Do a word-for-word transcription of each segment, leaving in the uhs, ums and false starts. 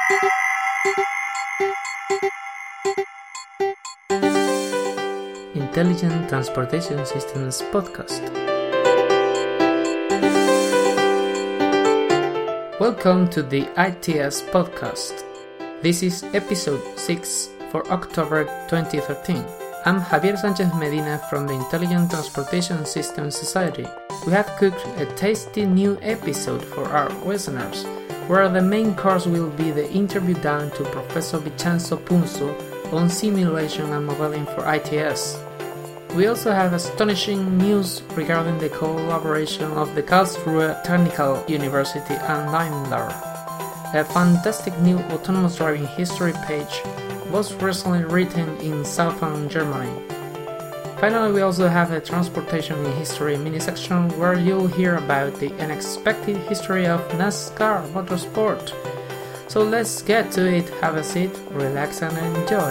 Intelligent Transportation Systems Podcast. Welcome to the I T S Podcast. This is episode six for October twenty thirteen. I'm Javier Sanchez Medina from the Intelligent Transportation Systems Society. We have cooked a tasty new episode for our listeners, where the main course will be the interview done to Professor Vincenzo Punzo on simulation and modeling for I T S. We also have astonishing news regarding the collaboration of the Karlsruhe Technical University and Daimler. A fantastic new autonomous driving history page was recently written in southern Germany. Finally, we also have a transportation in history mini section where you'll hear about the unexpected history of NASCAR motorsport. So let's get to it, have a seat, relax and enjoy.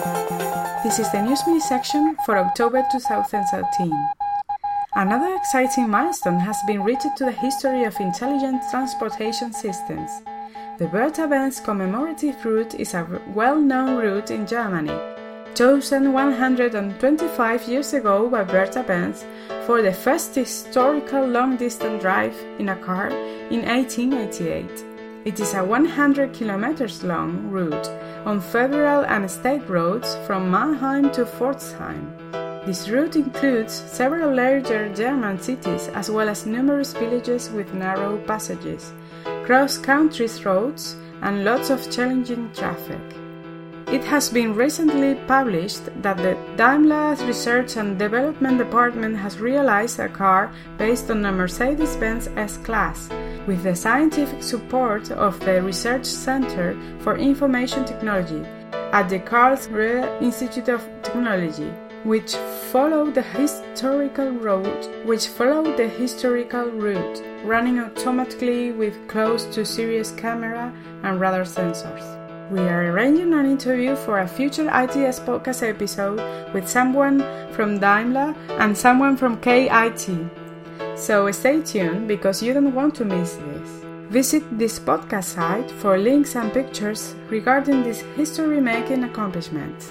This is the news mini section for October twenty thirteen. Another exciting milestone has been reached to the history of intelligent transportation systems. The Bertha-Benz commemorative route is a well-known route in Germany, chosen one hundred twenty-five years ago by Bertha-Benz for the first historical long-distance drive in a car in eighteen eighty-eight. It is a one hundred kilometers long route on federal and state roads from Mannheim to Pforzheim. This route includes several larger German cities as well as numerous villages with narrow passages, cross-country roads, and lots of challenging traffic. It has been recently published that the Daimler Research and Development Department has realized a car based on a Mercedes-Benz S-Class, with the scientific support of the Research Center for Information Technology at the Karlsruhe Institute of Technology, which followed the historical route, which followed the historical route, running automatically with close-to-series camera and radar sensors. We are arranging an interview for a future I T S podcast episode with someone from Daimler and someone from K I T. So stay tuned because you don't want to miss this. Visit this podcast site for links and pictures regarding this history-making accomplishment.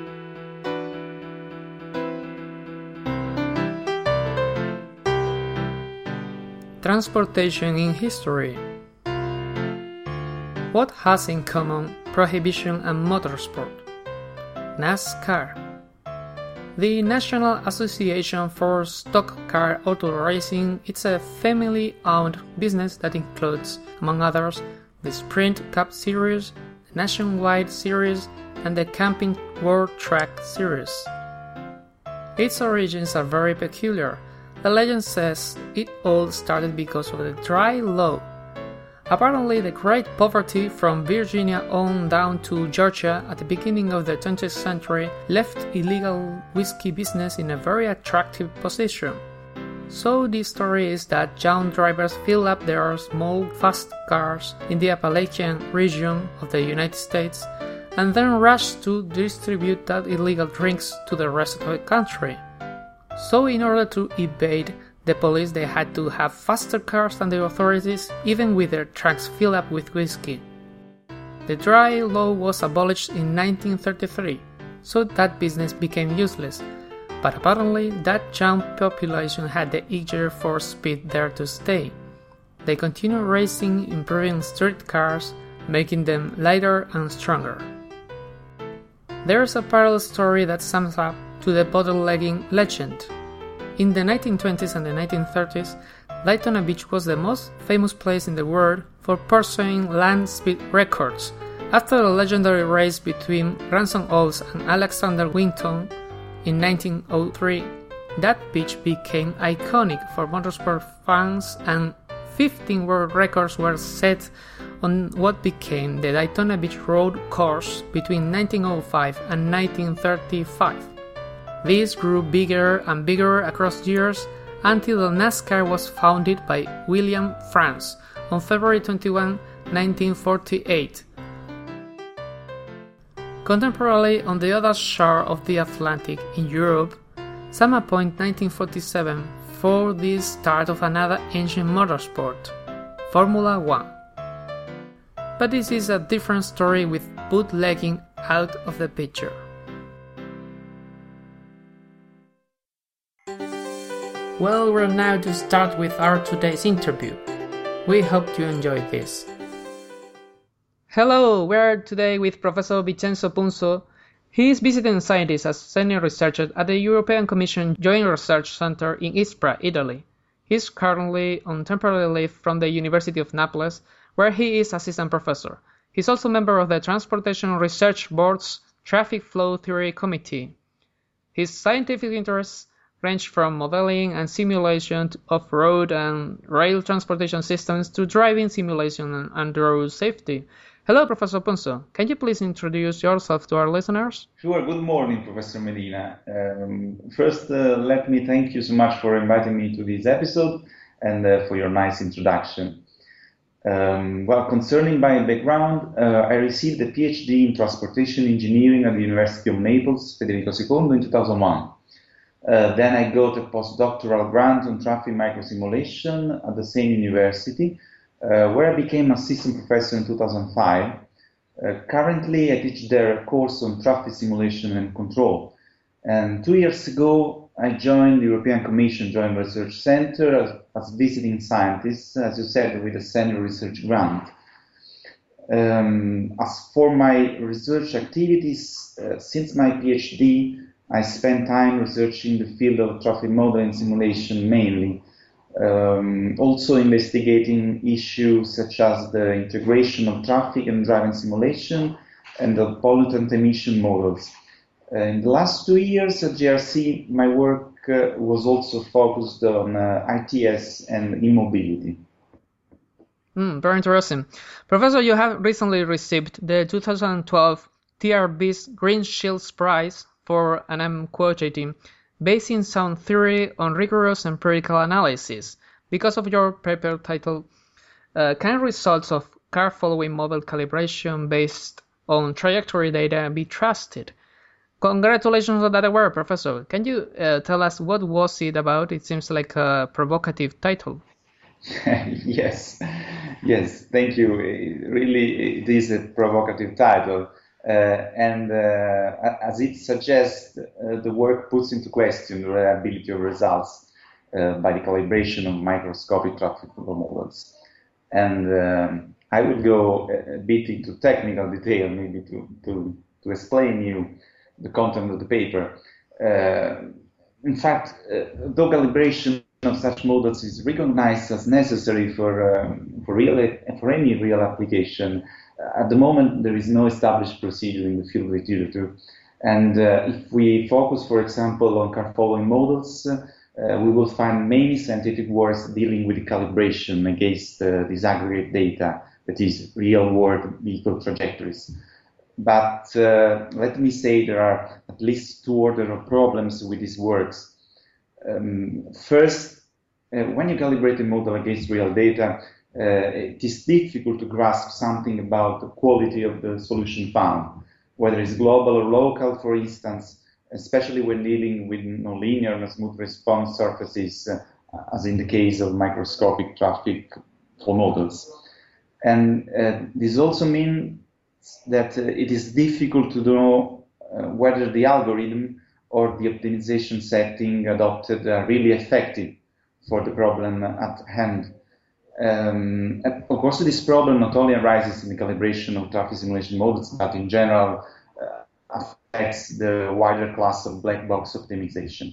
Transportation in history. What has in common prohibition and motorsport? NASCAR. The National Association for Stock Car Auto Racing is a family-owned business that includes, among others, the Sprint Cup Series, the Nationwide Series, and the Camping World Track Series. Its origins are very peculiar. The legend says it all started because of the dry law. Apparently, the Great Poverty from Virginia on down to Georgia at the beginning of the twentieth century left illegal whiskey business in a very attractive position. So the story is that young drivers fill up their small fast cars in the Appalachian region of the United States and then rush to distribute that illegal drinks to the rest of the country. So in order to evade the police, they had to have faster cars than the authorities, even with their trucks filled up with whiskey. The dry law was abolished in nineteen thirty-three, so that business became useless, but apparently that young population had the eager for speed there to stay. They continued racing, improving street cars, making them lighter and stronger. There's a parallel story that sums up to the bootlegging legend. In the nineteen twenties and the nineteen thirties, Daytona Beach was the most famous place in the world for pursuing land speed records. After the legendary race between Ransom Olds and Alexander Winton in nineteen oh three, that beach became iconic for motorsport fans and fifteen world records were set on what became the Daytona Beach Road Course between nineteen oh five and nineteen thirty-five. This grew bigger and bigger across years until NASCAR was founded by William France on February twenty-first, nineteen forty-eight. Contemporarily, on the other shore of the Atlantic in Europe, some appoint nineteen forty-seven for the start of another ancient motorsport, Formula One. But this is a different story with bootlegging out of the picture. Well, we're now to start with our today's interview. We hope you enjoyed this. Hello, we're today with Professor Vincenzo Punzo. He is visiting scientist as senior researcher at the European Commission Joint Research Center in Ispra, Italy. He is currently on temporary leave from the University of Naples, where he is assistant professor. He is also member of the Transportation Research Board's Traffic Flow Theory Committee. His scientific interests range from modeling and simulation of road and rail transportation systems to driving simulation and, and road safety. Hello, Professor Punzo. Can you please introduce yourself to our listeners? Sure. Good morning, Professor Medina. Um, first, uh, let me thank you so much for inviting me to this episode and uh, for your nice introduction. Um, well, concerning my background, uh, I received a PhD in Transportation Engineering at the University of Naples, Federico secondo, in two thousand one. Uh, then I got a postdoctoral grant on traffic microsimulation at the same university, uh, where I became assistant professor in two thousand five. Uh, currently, I teach there a course on traffic simulation and control. And two years ago, I joined the European Commission Joint Research Center as, as visiting scientist, as you said, with a senior research grant. Um, as for my research activities, uh, since my PhD, I spent time researching the field of traffic modeling simulation mainly, um, also investigating issues such as the integration of traffic and driving simulation and the pollutant emission models. Uh, in the last two years at J R C, my work uh, was also focused on uh, I T S and e-mobility. Mm, very interesting. Professor, you have recently received the two thousand twelve T R B's Green Shields Prize for, and I'm quoting, basing sound theory on rigorous empirical analysis because of your paper titled uh, Can Results of Car Following Model Calibration Based on Trajectory Data Be Trusted? Congratulations on that work, Professor. Can you uh, tell us what was it about? It seems like a provocative title. yes, yes, thank you. It really, it is a provocative title. Uh, and uh, as it suggests, uh, the work puts into question the reliability of results uh, by the calibration of microscopic traffic flow models. And um, I will go a, a bit into technical detail, maybe to, to, to explain you the content of the paper. Uh, in fact, uh, though calibration of such models is recognized as necessary for, um, for, real, for any real application, at the moment, there is no established procedure in the field literature. And uh, if we focus, for example, on car following models, uh, we will find many scientific works dealing with the calibration against uh, disaggregate data, that is, real-world vehicle trajectories. But uh, let me say there are at least two order of problems with these works. Um, first, uh, when you calibrate a model against real data, Uh, it is difficult to grasp something about the quality of the solution found, whether it's global or local, for instance, especially when dealing with nonlinear and smooth response surfaces, uh, as in the case of microscopic traffic flow models. And uh, this also means that uh, it is difficult to know uh, whether the algorithm or the optimization setting adopted are really effective for the problem at hand. Um, of course, this problem not only arises in the calibration of traffic simulation models, but in general uh, affects the wider class of black box optimization.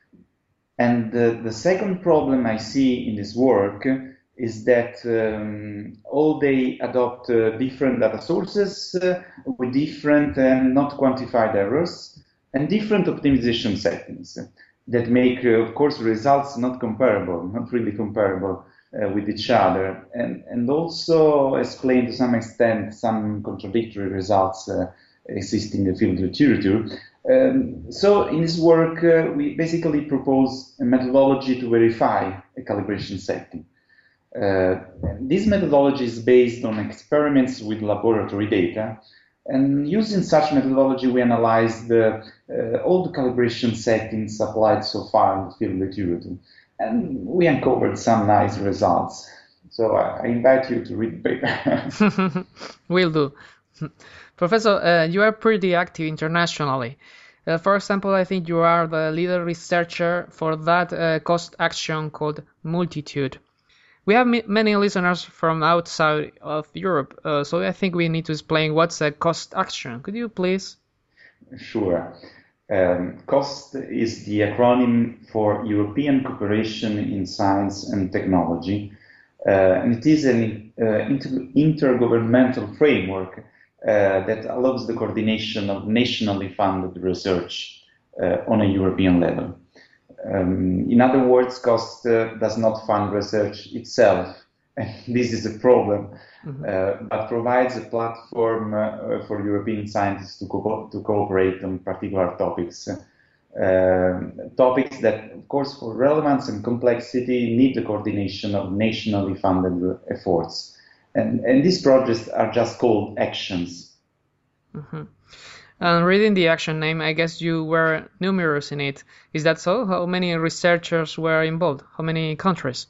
And the, the second problem I see in this work is that um, all they adopt uh, different data sources uh, with different and not quantified errors and different optimization settings that make, uh, of course, results not comparable, not really comparable uh, with each other, and, and also explain to some extent some contradictory results uh, existing in the field literature. Um, so in this work, uh, we basically propose a methodology to verify a calibration setting. Uh, this methodology is based on experiments with laboratory data, and using such methodology, we analyzed the, uh, all the calibration settings applied so far in the field literature, and we uncovered some nice results. So I, I invite you to read the paper. Will do. Professor, uh, you are pretty active internationally. Uh, for example, I think you are the leader researcher for that uh, cost action called Multitude. We have m- many listeners from outside of Europe, uh, so I think we need to explain what's a cost action. Could you please? Sure. Um, COST is the acronym for European Cooperation in Science and Technology, uh, and it is an uh, inter- intergovernmental framework uh, that allows the coordination of nationally funded research uh, on a European level. Um, in other words, COST uh, does not fund research itself, and this is a problem, mm-hmm. uh, but provides a platform uh, for European scientists to, co- to cooperate on particular topics. Uh, topics that, of course, for relevance and complexity, need the coordination of nationally funded efforts. And, and these projects are just called actions. Mm-hmm. And reading the action name, I guess you were numerous in it. Is that so? How many researchers were involved? How many countries?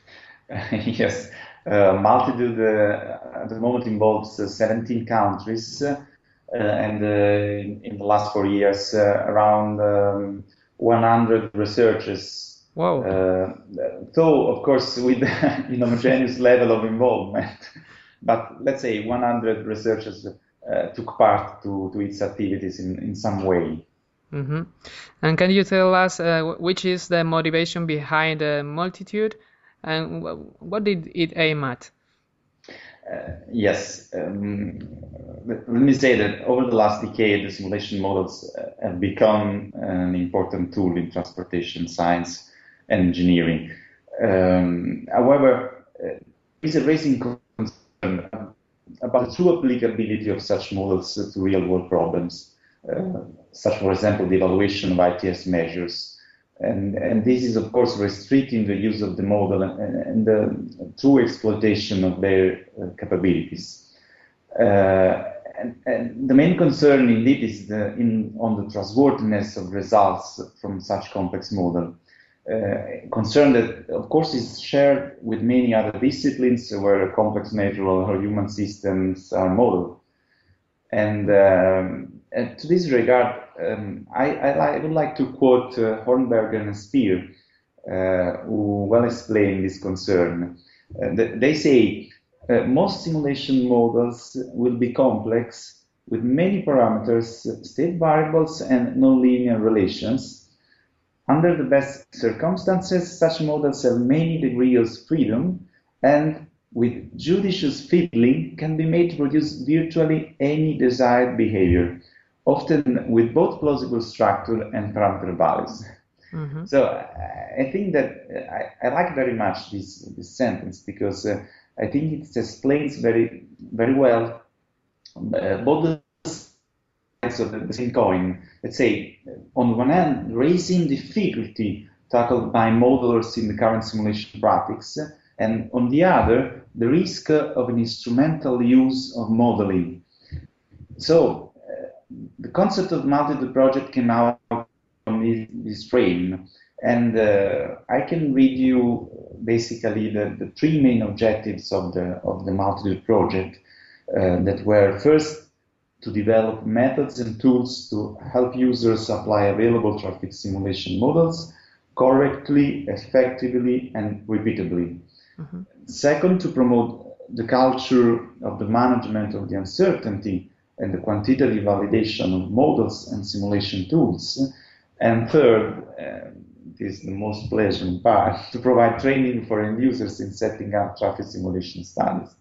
Yes, uh, Multitude uh, at the moment involves uh, seventeen countries, uh, and uh, in the last four years, uh, around um, one hundred researchers. Wow. Uh, though, of course, with an homogeneous level of involvement, but let's say one hundred researchers Uh, took part to, to its activities in, in some way. Mm-hmm. And can you tell us uh, which is the motivation behind the Multitude and what did it aim at? Uh, yes, um, let me say that over the last decade, the simulation models uh, have become an important tool in transportation science and engineering. Um, however, uh, there is a raising concern about the true applicability of such models to real-world problems, uh, such, for example, the evaluation of I T S measures. And, and this is, of course, restricting the use of the model and, and the true exploitation of their uh, capabilities. Uh, and, and the main concern, indeed, is the, in, on the trustworthiness of results from such complex model. Uh, concern that, of course, is shared with many other disciplines where complex natural or human systems are modeled. And, um, and to this regard, um, I, I, I would like to quote uh, Hornberger and Speer, uh, who well explain this concern. Uh, they say, uh, most simulation models will be complex with many parameters, state variables, and nonlinear relations. Under the best circumstances, such models have many degrees of freedom and, with judicious fiddling, can be made to produce virtually any desired behavior, often with both plausible structure and parameter values. Mm-hmm. So I think that I, I like very much this, this sentence because uh, I think it explains very, very well uh, both the of the same coin. Let's say, on one hand, raising difficulty tackled by modelers in the current simulation practice, and on the other, the risk of an instrumental use of modeling. So, uh, the concept of Multitude project came out from this, this frame, and uh, I can read you basically the, the three main objectives of the of the Multitude project uh, that were first, to develop methods and tools to help users apply available traffic simulation models correctly, effectively, and repeatably. Mm-hmm. Second, to promote the culture of the management of the uncertainty and the quantitative validation of models and simulation tools. And third, uh, this is the most pleasant part, to provide training for end users in setting up traffic simulation studies.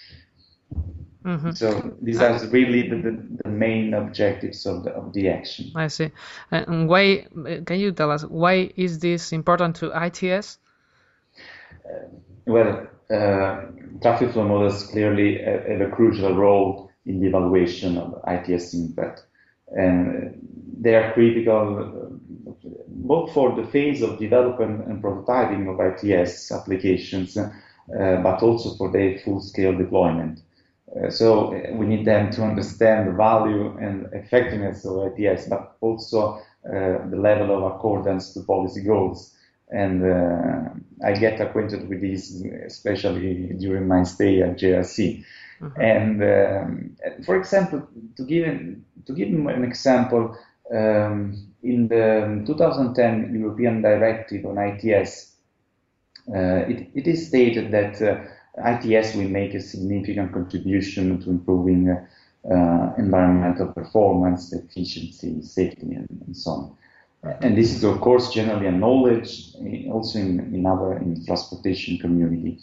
Mm-hmm. So these are really the, the, the main objectives of the, of the action. I see. And why, can you tell us, why is this important to I T S? Uh, well, uh, traffic flow models clearly have a crucial role in the evaluation of I T S impact. And they are critical both for the phase of development and prototyping of I T S applications, uh, but also for their full-scale deployment. Uh, so uh, we need them to understand the value and effectiveness of I T S, but also uh, the level of accordance to policy goals. and uh, I get acquainted with this, especially during my stay at J R C. Mm-hmm. And um, for example, to give to give an example, um, in the two thousand ten European Directive on I T S, uh, it, it is stated that uh, I T S will make a significant contribution to improving uh, uh, environmental performance, efficiency, safety, and, and so on. And this is, of course, generally acknowledged also in, in our in transportation community.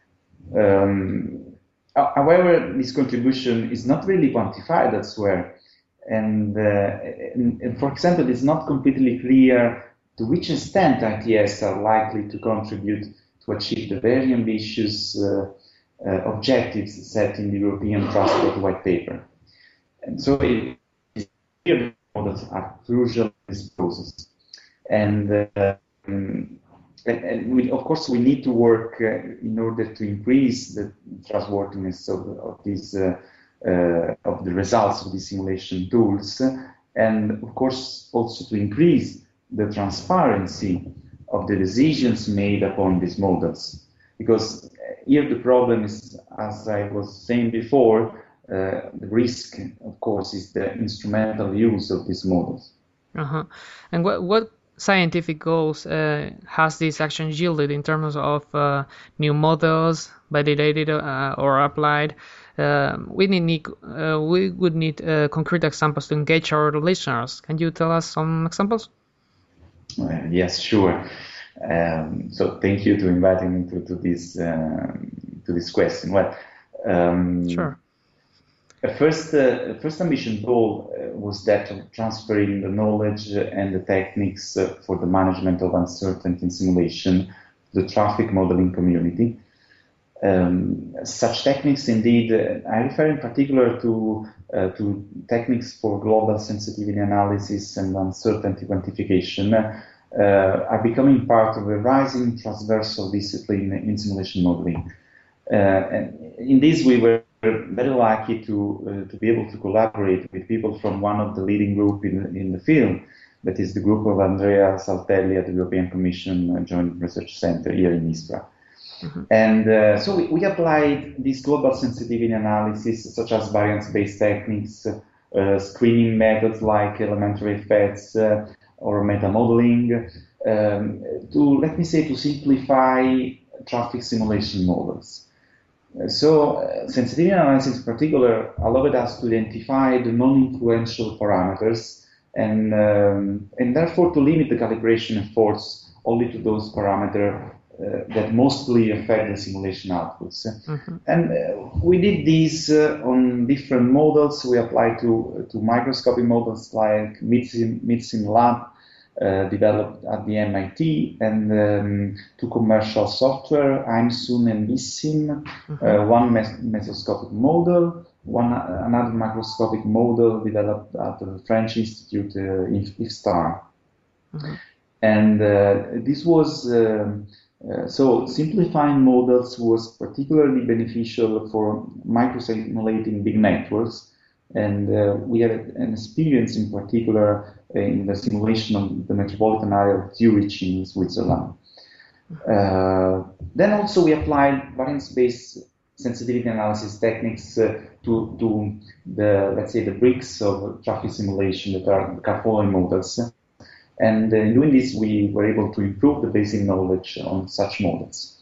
Um, however, this contribution is not really quantified elsewhere. And, uh, and, and for example, it's not completely clear to which extent I T S are likely to contribute to achieve the very ambitious uh, uh, objectives set in the European Transport White Paper. And so it is clear that are crucial in this process. And, uh, and, and we, of course, we need to work uh, in order to increase the trustworthiness of, of these uh, uh, of the results of these simulation tools, and of course also to increase the transparency of the decisions made upon these models. Because here the problem is, as I was saying before, uh, the risk, of course, is the instrumental use of these models. Uh-huh. And what what scientific goals uh, has this action yielded in terms of uh, new models validated uh, or applied? Uh, we need uh, we would need uh, concrete examples to engage our listeners. Can you tell us some examples? Uh, yes, sure. Um, so thank you to inviting me to, to this uh, to this question. Well, um, sure. The first, uh, first ambition goal uh, was that of transferring the knowledge and the techniques uh, for the management of uncertainty in simulation to the traffic modeling community. Um, such techniques, indeed, uh, I refer in particular to, uh, to techniques for global sensitivity analysis and uncertainty quantification, uh, are becoming part of a rising transversal discipline in simulation modeling. Uh, and in this, we were very lucky to uh, to be able to collaborate with people from one of the leading group in in the field, that is the group of Andrea Saltelli at the European Commission Joint Research Center here in Ispra. Mm-hmm. And uh, so we, we applied this global sensitivity analysis, such as variance-based techniques, uh, screening methods like elementary effects uh, or meta-modeling, um, to, let me say, to simplify traffic simulation models. So, uh, sensitivity analysis in particular allowed us to identify the non-influential parameters and, um, and therefore to limit the calibration efforts only to those parameters uh, that mostly affect the simulation outputs. Mm-hmm. And uh, we did this uh, on different models. We applied to, to microscopic models like MidSim, MidSimLab, Uh, developed at the M I T, and um, to commercial software, IMSUN and BISSIM, mm-hmm. uh, one mes- mesoscopic model, one uh, another macroscopic model developed at the French Institute, uh, IFSTAR. Mm-hmm. And uh, this was, uh, uh, so simplifying models was particularly beneficial for microsimulating big networks. And uh, we had an experience in particular in the simulation of the metropolitan area of Zurich in Switzerland. Uh, then also we applied variance-based sensitivity analysis techniques uh, to, to the, let's say, the bricks of traffic simulation that are the car following models. And uh, in doing this, we were able to improve the basic knowledge on such models.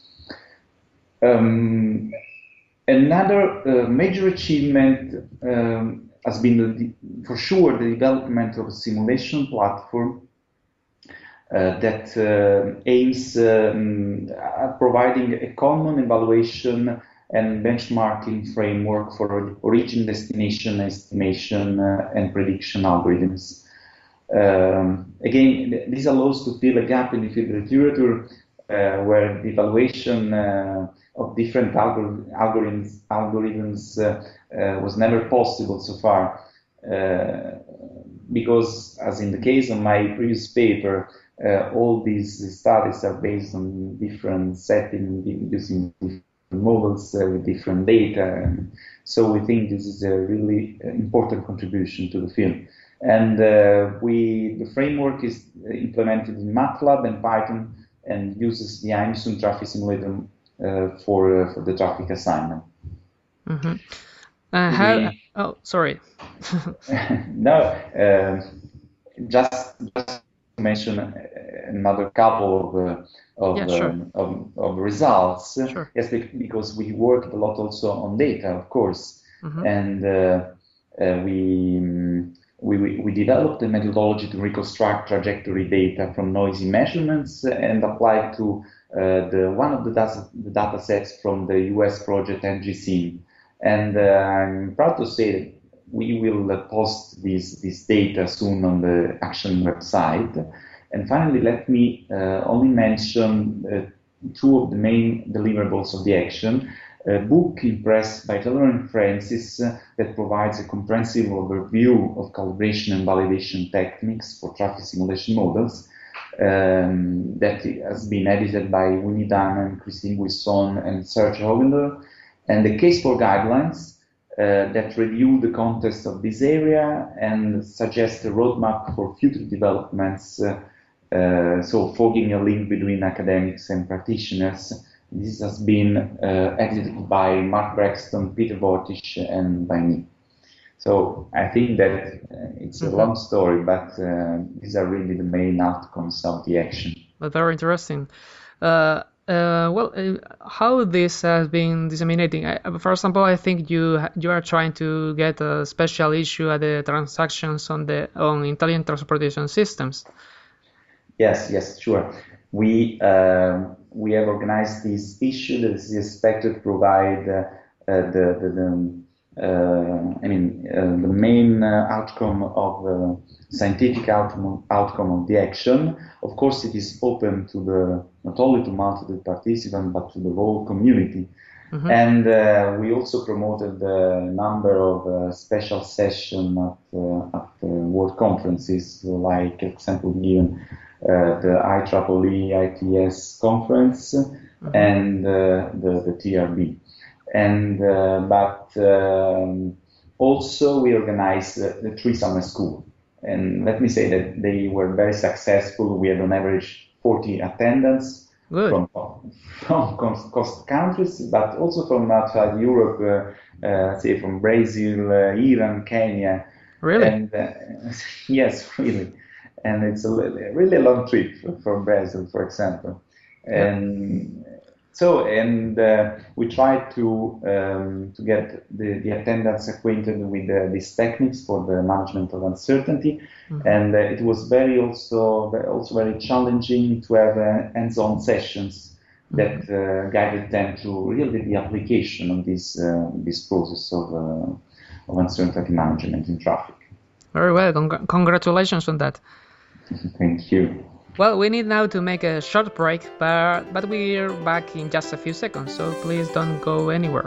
Um, Another uh, major achievement um, has been, the, for sure, the development of a simulation platform uh, that uh, aims um, at providing a common evaluation and benchmarking framework for origin, destination, estimation, uh, and prediction algorithms. Um, again, this allows to fill a gap in the field literature uh, where the evaluation uh, of different algor- algorithms, algorithms uh, uh, was never possible so far, uh, because, as in the case of my previous paper, uh, all these studies are based on different settings, using different models uh, with different data. And so we think this is a really important contribution to the field. And uh, we, the framework is implemented in MATLAB and Python and uses the IMSUN traffic simulator uh, for uh, for the traffic assignment. Mm-hmm. Uh, how? We, oh, sorry. no, uh, just, just to mention another couple of uh, of, yeah, sure. um, of of results. Sure. Yes, because we worked a lot also on data, of course, mm-hmm. and uh, uh, we. Um, We, we developed a methodology to reconstruct trajectory data from noisy measurements and apply it to uh, the one of the data, the data sets from the U S project N G C. And uh, I'm proud to say that we will uh, post this, this data soon on the Action website. And finally, let me uh, only mention uh, two of the main deliverables of the Action. A book impressed by Taylor and Francis uh, that provides a comprehensive overview of calibration and validation techniques for traffic simulation models um, that has been edited by Winnie Dunham, Christine Buisson, and Serge Hogeler, and the Case four guidelines uh, that review the context of this area and suggest a roadmap for future developments, uh, uh, so forging a link between academics and practitioners. This has been uh, edited by Mark Braxton, Peter Vortisch, and by me. So I think that uh, it's a mm-hmm. long story, but uh, these are really the main outcomes of the Action. But very interesting. Uh, uh, well, uh, how this has been disseminating? I, for example, I think you you are trying to get a special issue at the transactions on the on intelligent transportation systems. Yes, yes, sure. We uh, we have organized this issue that is expected to provide uh, uh, the, the, the uh, I mean uh, the main uh, outcome of the scientific outcome outcome of the Action. Of course, it is open to the not only to multiple participants but to the whole community. Mm-hmm. And uh, we also promoted a number of uh, special sessions at, uh, at uh, world conferences, like, for example, given uh, the I triple E I T S conference mm-hmm. and uh, the, the T R B. And uh, but um, also we organized uh, the three summer school. And let me say that they were very successful. We had on average forty attendance. Good. From, from coast countries, but also from outside Europe, uh, uh, say from Brazil, uh, Iran, Kenya. Really? And uh, yes, really. And it's a really long trip from Brazil, for example. Yeah. And so, and uh, we tried to um, to get the, the attendants acquainted with uh, these techniques for the management of uncertainty, mm-hmm. and uh, it was very also also very challenging to have uh, hands-on sessions mm-hmm. that uh, guided them to really the application of this uh, this process of uh, of uncertainty management in traffic. Very well. Cong- congratulations on that. Thank you. Well, we need now to make a short break, but, but we're back in just a few seconds, so please don't go anywhere.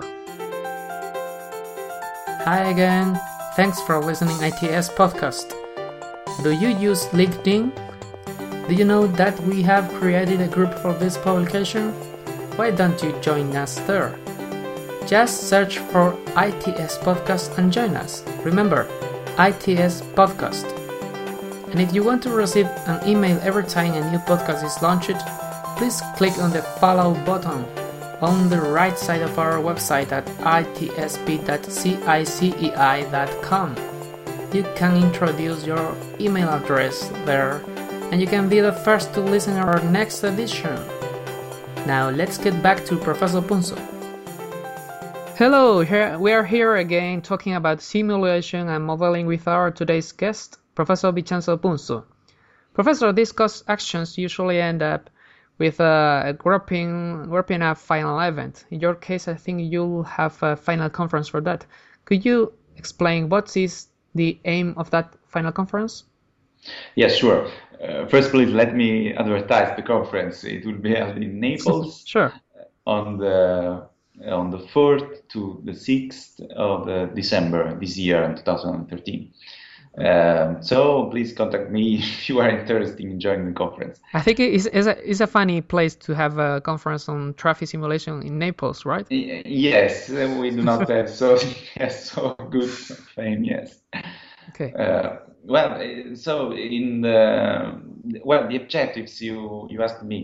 Hi again. Thanks for listening I T S podcast. Do you use LinkedIn? Do you know that we have created a group for this publication? Why don't you join us there? Just search for I T S podcast and join us. Remember, I T S podcast. And if you want to receive an email every time a new podcast is launched, please click on the follow button on the right side of our website at I T S P dot cicei dot com. You can introduce your email address there, and you can be the first to listen to our next edition. Now let's get back to Professor Punzo. Hello, here we are here again talking about simulation and modeling with our today's guest, Professor Vincenzo Punzo. Professor, these cost actions usually end up with a wrapping, wrapping up final event. In your case, I think you'll have a final conference for that. Could you explain what is the aim of that final conference? Yes, sure. Uh, first, please let me advertise the conference. It will be held in Naples. Sure. On the on the fourth to the sixth of uh, December this year in two thousand thirteen. Um, so please contact me if you are interested in joining the conference. I think it's, it's, a, it's a funny place to have a conference on traffic simulation in Naples, right? Yes, we do not have so yes, so good fame, yes. Okay. Uh, well, so in the well, the objectives you you asked me.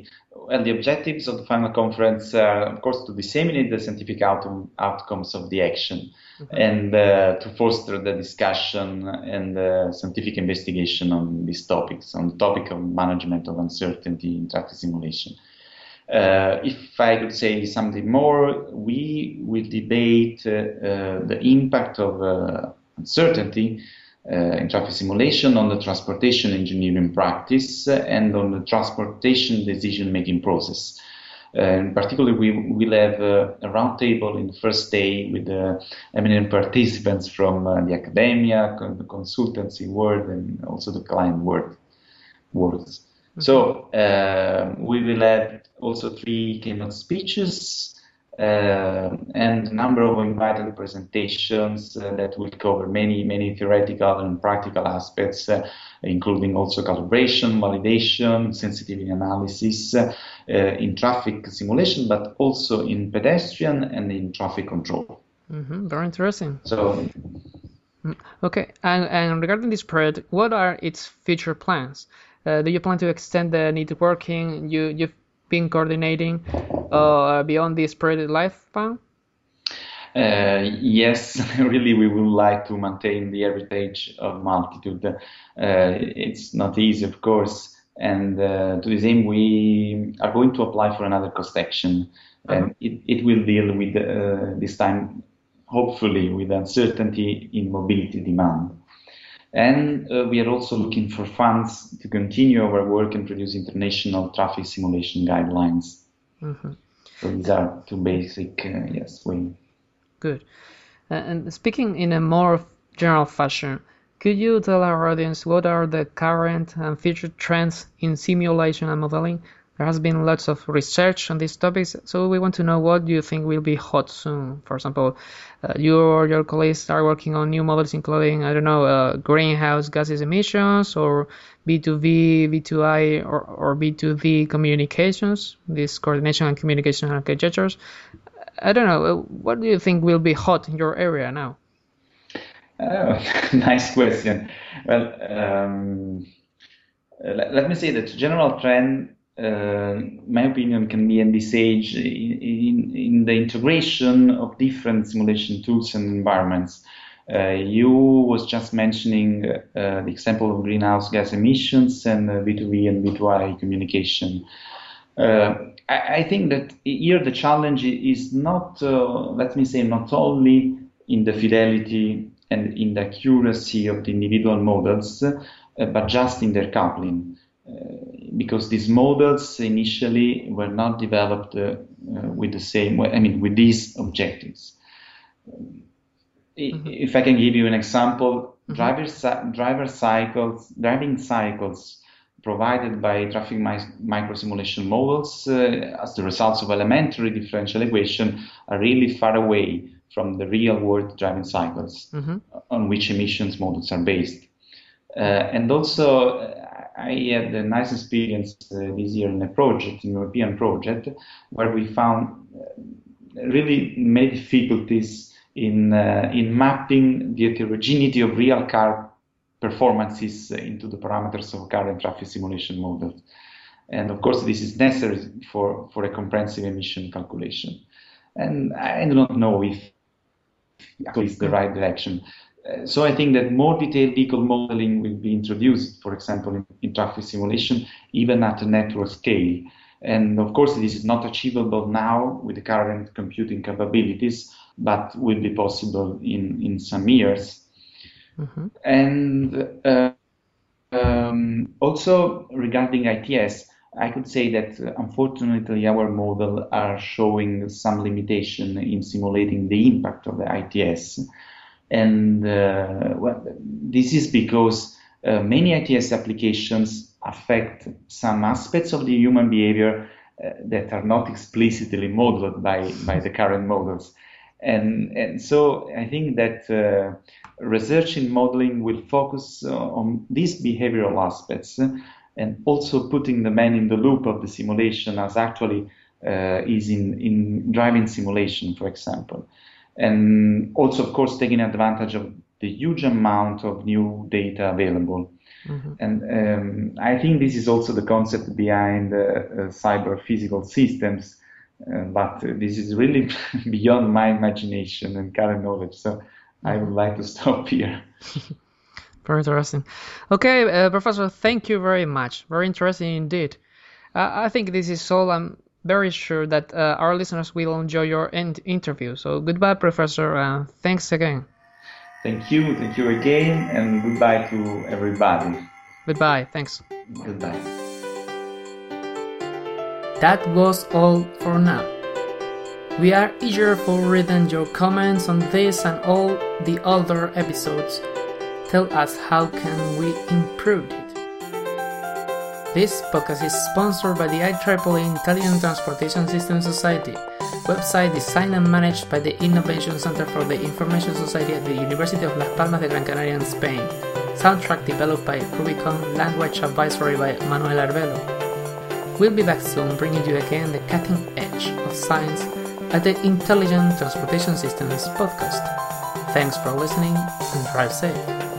well, the objectives of the final conference are, of course, to disseminate the scientific out outcomes of the action mm-hmm. and uh, to foster the discussion and uh, scientific investigation on these topics, on the topic of management of uncertainty in traffic simulation. Uh, if I could say something more, we will debate uh, uh, the impact of uh, uncertainty uh, in traffic simulation on the transportation engineering practice and on the transportation decision-making process. Uh, in particular, we will have uh, a roundtable in the first day with uh, eminent participants from uh, the academia, the consultancy world, and also the client world. worlds. Mm-hmm. So uh, we will have also three keynote speeches uh, and a number of invited presentations uh, that will cover many, many theoretical and practical aspects, uh, including also calibration, validation, sensitivity analysis uh, in traffic simulation, but also in pedestrian and in traffic control. Mm-hmm. Very interesting. So, okay, and, and regarding this project, what are its future plans? Uh, do you plan to extend the networking you, you've been coordinating uh, beyond this project lifespan? Uh, yes, really, we would like to maintain the heritage of Multitude. Uh, it's not easy, of course, and uh, to this aim, we are going to apply for another cost action, uh-huh. and it, it will deal with, uh, this time, hopefully, with uncertainty in mobility demand. And uh, we are also looking for funds to continue our work and produce international traffic simulation guidelines. Mm-hmm. So these are two basic, uh, yes, ways. Good. Uh, and speaking in a more general fashion, could you tell our audience what are the current and future trends in simulation and modeling? There has been lots of research on these topics, so we want to know what do you think will be hot soon. For example, uh, you or your colleagues are working on new models including, I don't know, uh, greenhouse gases emissions or B two B, B two I, or, or B two V communications, these coordination and communication architectures. I don't know, what do you think will be hot in your area now? Oh, nice question. Well, um, let, let me say that general trend, Uh, my opinion, can be envisaged in, in, in the integration of different simulation tools and environments. Uh, you was just mentioning uh, the example of greenhouse gas emissions and uh, B two B and B two I communication. Uh, I, I think that here the challenge is not, uh, let me say, not only in the fidelity and in the accuracy of the individual models, uh, but just in their coupling. Uh, because these models initially were not developed uh, uh, with the same way, I mean, with these objectives. Mm-hmm. If I can give you an example, mm-hmm. driver, driver cycles, driving cycles provided by traffic mi- microsimulation models uh, as the results of elementary differential equation are really far away from the real world driving cycles mm-hmm. on which emissions models are based. Uh, and also, I had a nice experience uh, this year in a project, an European project, where we found uh, really many difficulties in uh, in mapping the heterogeneity of real car performances into the parameters of car and traffic simulation models. And of course, this is necessary for, for a comprehensive emission calculation. And I do not know if actually it's the right direction. Uh, so I think that more detailed vehicle modeling will be introduced, for example, in, in traffic simulation, even at a network scale. And of course, this is not achievable now with the current computing capabilities, but will be possible in, in some years. Mm-hmm. And uh, um, also regarding I T S, I could say that uh, unfortunately our model are showing some limitation in simulating the impact of the I T S. And uh, well, this is because uh, many I T S applications affect some aspects of the human behavior uh, that are not explicitly modeled by, by the current models. And, and so I think that uh, research in modeling will focus uh, on these behavioral aspects uh, and also putting the man in the loop of the simulation as actually uh, is in, in driving simulation, for example. And also, of course, taking advantage of the huge amount of new data available. Mm-hmm. And um, I think this is also the concept behind uh, uh, cyber physical systems, uh, but uh, this is really beyond my imagination and current knowledge. So mm-hmm. I would like to stop here. Very interesting. Okay, uh, Professor, thank you very much. Very interesting indeed. Uh, I think this is all. I'm very sure that uh, our listeners will enjoy your in- interview. So goodbye, Professor. Uh, thanks again. Thank you. Thank you again. And goodbye to everybody. Goodbye. Thanks. Goodbye. That was all for now. We are eager for reading your comments on this and all the other episodes. Tell us how can we improve it. This podcast is sponsored by the I triple E Intelligent Transportation Systems Society, website designed and managed by the Innovation Center for the Information Society at the University of Las Palmas de Gran Canaria in Spain, soundtrack developed by Rubicon, language advisory by Manuel Arbelo. We'll be back soon bringing you again the cutting edge of science at the Intelligent Transportation Systems podcast. Thanks for listening and drive safe.